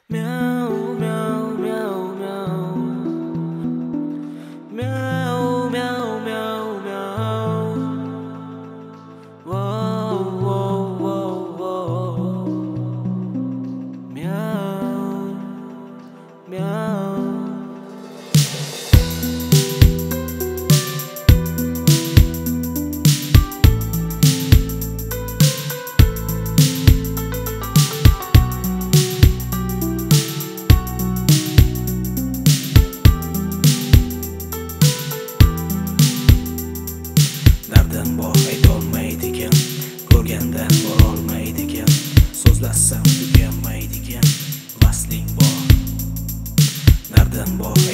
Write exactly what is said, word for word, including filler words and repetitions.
Meow, meow, meow, meow. Meow, meow, meow, meow. Whoa, whoa, whoa, whoa. Meow, meow. Dardim bor aytolmaydi ekan, ko'rgandan borolmaydi ekan, so'zlashsam tugamaydi ekan, vasling bor. Dardim bor